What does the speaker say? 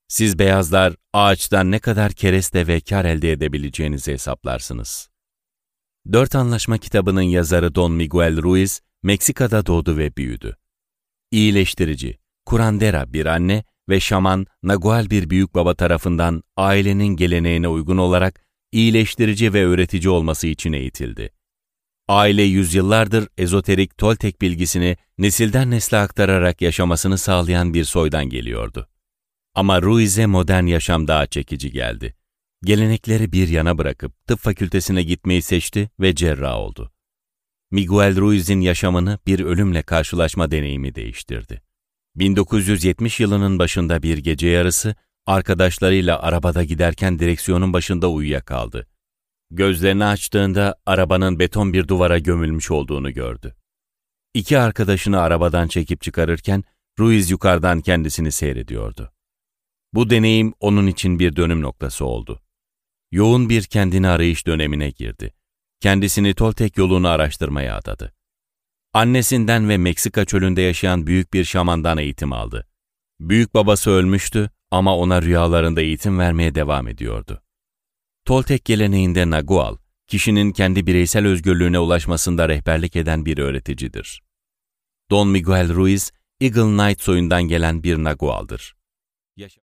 Siz beyazlar ağaçtan ne kadar kereste ve kar elde edebileceğinizi hesaplarsınız. 4 Anlaşma kitabının yazarı Don Miguel Ruiz, Meksika'da doğdu ve büyüdü. İyileştirici, curandera bir anne ve şaman Nagual bir büyükbaba tarafından ailenin geleneğine uygun olarak iyileştirici ve öğretici olması için eğitildi. Aile yüzyıllardır ezoterik Toltek bilgisini nesilden nesle aktararak yaşamasını sağlayan bir soydan geliyordu. Ama Ruiz'e modern yaşam daha çekici geldi. Gelenekleri bir yana bırakıp tıp fakültesine gitmeyi seçti ve cerrah oldu. Miguel Ruiz'in yaşamını bir ölümle karşılaşma deneyimi değiştirdi. 1970 yılının başında bir gece yarısı arkadaşlarıyla arabada giderken direksiyonun başında uyuyakaldı. Gözlerini açtığında arabanın beton bir duvara gömülmüş olduğunu gördü. 2 arkadaşını arabadan çekip çıkarırken Ruiz yukarıdan kendisini seyrediyordu. Bu deneyim onun için bir dönüm noktası oldu. Yoğun bir kendini arayış dönemine girdi. Kendisini Toltek yolunu araştırmaya adadı. Annesinden ve Meksika çölünde yaşayan büyük bir şamandan eğitim aldı. Büyük babası ölmüştü ama ona rüyalarında eğitim vermeye devam ediyordu. Toltek geleneğinde Nagual, kişinin kendi bireysel özgürlüğüne ulaşmasında rehberlik eden bir öğreticidir. Don Miguel Ruiz, Eagle Knight soyundan gelen bir Nagual'dır.